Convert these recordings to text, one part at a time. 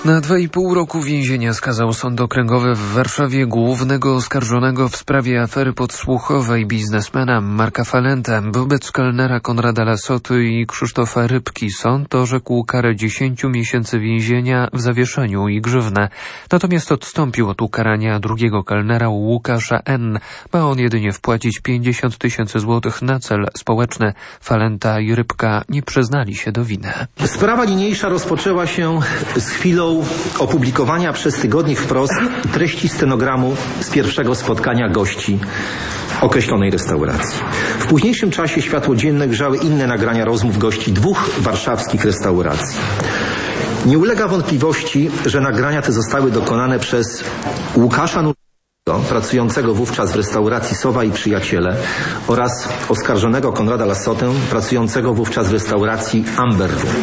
Na 2,5 roku więzienia skazał Sąd Okręgowy w Warszawie głównego oskarżonego w sprawie afery podsłuchowej biznesmena Marka Falenta. Wobec kelnera Konrada Lassoty i Krzysztofa Rybki sąd orzekł karę 10 miesięcy więzienia w zawieszeniu i grzywnę. Natomiast odstąpił od ukarania drugiego kelnera Łukasza N. Ma on jedynie wpłacić 50 000 złotych na cel społeczny. Falenta i Rybka nie przyznali się do winy. Sprawa niniejsza rozpoczęła się z chwilą opublikowania przez tygodnik Wprost treści stenogramu z pierwszego spotkania gości określonej restauracji. W późniejszym czasie światło dzienne grzały inne nagrania rozmów gości 2 warszawskich restauracji. Nie ulega wątpliwości, że nagrania te zostały dokonane przez Łukasza pracującego wówczas w restauracji Sowa i Przyjaciele oraz oskarżonego Konrada Lassotę, pracującego wówczas w restauracji Amber Room.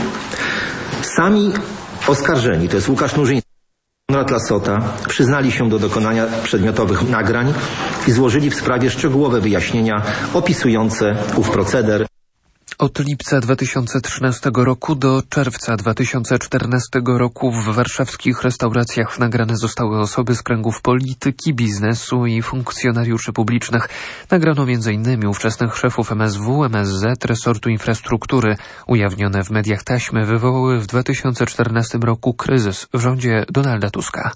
Sami oskarżeni, to jest Łukasz Nurzyński i Konrad Lassota, przyznali się do dokonania przedmiotowych nagrań i złożyli w sprawie szczegółowe wyjaśnienia opisujące ów proceder. Od lipca 2013 roku do czerwca 2014 roku w warszawskich restauracjach nagrane zostały osoby z kręgów polityki, biznesu i funkcjonariuszy publicznych. Nagrano m.in. ówczesnych szefów MSW, MSZ, resortu infrastruktury. Ujawnione w mediach taśmy wywołały w 2014 roku kryzys w rządzie Donalda Tuska.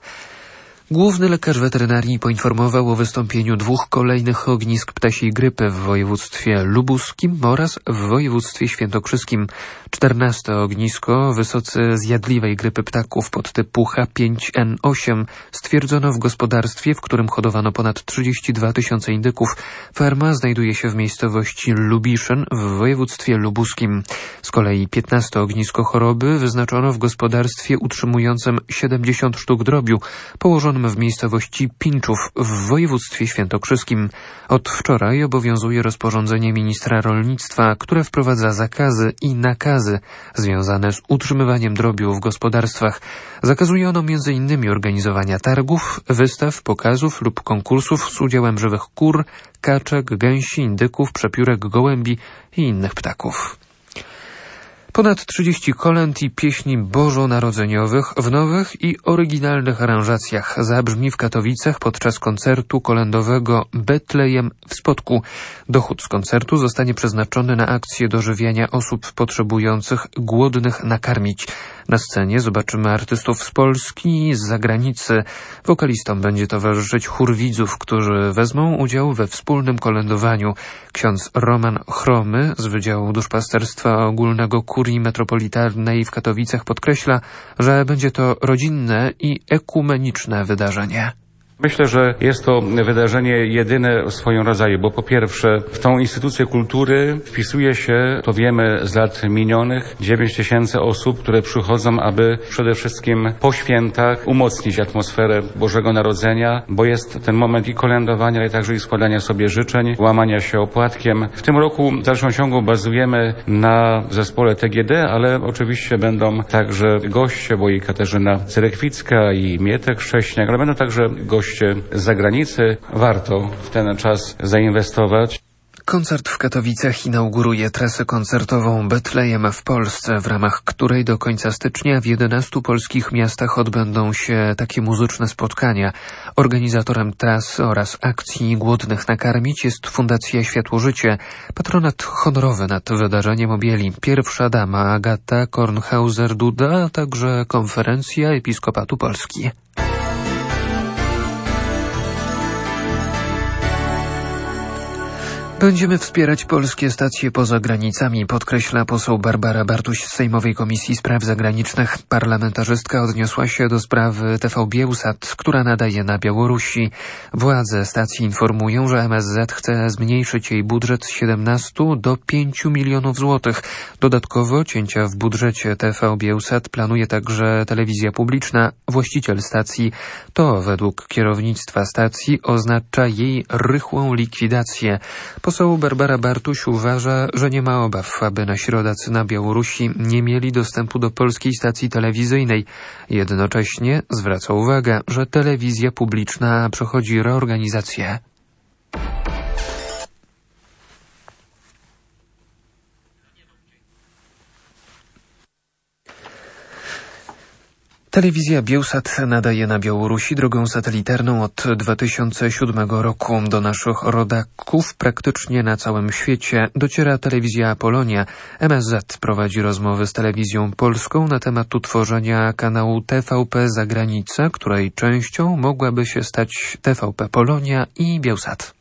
Główny lekarz weterynarii poinformował o wystąpieniu 2 kolejnych ognisk ptasiej grypy w województwie lubuskim oraz w województwie świętokrzyskim. 14. ognisko wysoce zjadliwej grypy ptaków podtypu H5N8 stwierdzono w gospodarstwie, w którym hodowano ponad 32 000 indyków. Ferma znajduje się w miejscowości Lubiszyn w województwie lubuskim. Z kolei 15. ognisko choroby wyznaczono w gospodarstwie utrzymującym 70 sztuk drobiu, położonym w miejscowości Pinczów w województwie świętokrzyskim. Od wczoraj obowiązuje rozporządzenie ministra rolnictwa, które wprowadza zakazy i nakazy związane z utrzymywaniem drobiu w gospodarstwach. Zakazuje ono m.in. organizowania targów, wystaw, pokazów lub konkursów z udziałem żywych kur, kaczek, gęsi, indyków, przepiórek, gołębi i innych ptaków. Ponad 30 kolęd i pieśni bożonarodzeniowych w nowych i oryginalnych aranżacjach zabrzmi w Katowicach podczas koncertu kolędowego Betlejem w Spodku. Dochód z koncertu zostanie przeznaczony na akcję dożywiania osób potrzebujących głodnych nakarmić. Na scenie zobaczymy artystów z Polski i z zagranicy. Wokalistom będzie towarzyszyć chór widzów, którzy wezmą udział we wspólnym kolędowaniu. Ksiądz Roman Chromy z Wydziału Duszpasterstwa Ogólnego Kurii Metropolitalnej w Katowicach podkreśla, że będzie to rodzinne i ekumeniczne wydarzenie. Myślę, że jest to wydarzenie jedyne w swoim rodzaju, bo po pierwsze w tą instytucję kultury wpisuje się, to wiemy z lat minionych, 9 000 osób, które przychodzą, aby przede wszystkim po świętach umocnić atmosferę Bożego Narodzenia, bo jest ten moment i kolędowania, ale także i składania sobie życzeń, łamania się opłatkiem. W tym roku w dalszym ciągu bazujemy na zespole TGD, ale oczywiście będą także goście, bo i Katarzyna Cerekwicka i Mietek Szcześniak, ale będą także goście z zagranicy. Warto w ten czas zainwestować. Koncert w Katowicach inauguruje trasę koncertową Betlejem w Polsce, w ramach której do końca stycznia w 11 polskich miastach odbędą się takie muzyczne spotkania. Organizatorem trasy oraz akcji Głodnych nakarmić jest Fundacja Światło-Życie. Patronat honorowy nad wydarzeniem objęli pierwsza dama Agata Kornhauser-Duda, a także Konferencja Episkopatu Polski. Będziemy wspierać polskie stacje poza granicami, podkreśla poseł Barbara Bartuś z Sejmowej Komisji Spraw Zagranicznych. Parlamentarzystka odniosła się do sprawy TV Biełsat, która nadaje na Białorusi. Władze stacji informują, że MSZ chce zmniejszyć jej budżet z 17 do 5 milionów złotych. Dodatkowo cięcia w budżecie TV Biełsat planuje także telewizja publiczna. Właściciel stacji to według kierownictwa stacji oznacza jej rychłą likwidację. Poseł Barbara Bartuś uważa, że nie ma obaw, aby nasi rodacy na Białorusi nie mieli dostępu do polskiej stacji telewizyjnej. Jednocześnie zwraca uwagę, że telewizja publiczna przechodzi reorganizację. Telewizja Biełsat nadaje na Białorusi drogą satelitarną od 2007 roku. Do naszych rodaków praktycznie na całym świecie dociera telewizja Polonia. MSZ prowadzi rozmowy z telewizją polską na temat utworzenia kanału TVP Zagranica, której częścią mogłaby się stać TVP Polonia i Biełsat.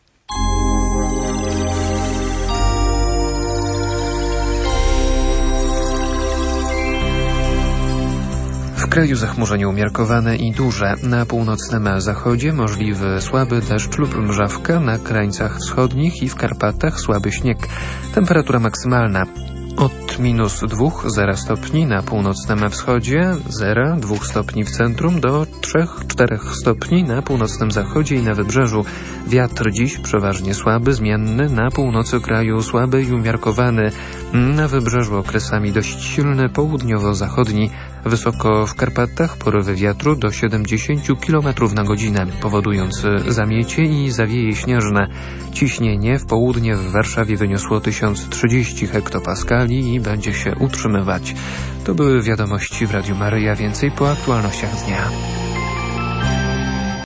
W kraju zachmurzenie umiarkowane i duże. Na północnym zachodzie możliwy słaby deszcz lub mrzawka, na krańcach wschodnich i w Karpatach słaby śnieg. Temperatura maksymalna od -2-0 stopni na północnym wschodzie, 0-2 stopni w centrum do 3-4 stopni na północnym zachodzie i na wybrzeżu. Wiatr dziś przeważnie słaby, zmienny, na północy kraju słaby i umiarkowany. Na wybrzeżu okresami dość silny, południowo-zachodni. Wysoko w Karpatach porywy wiatru do 70 km na godzinę, powodując zamiecie i zawieje śnieżne. Ciśnienie w południe w Warszawie wyniosło 1030 hektopaskali i będzie się utrzymywać. To były wiadomości w Radiu Maryja. Więcej po aktualnościach dnia.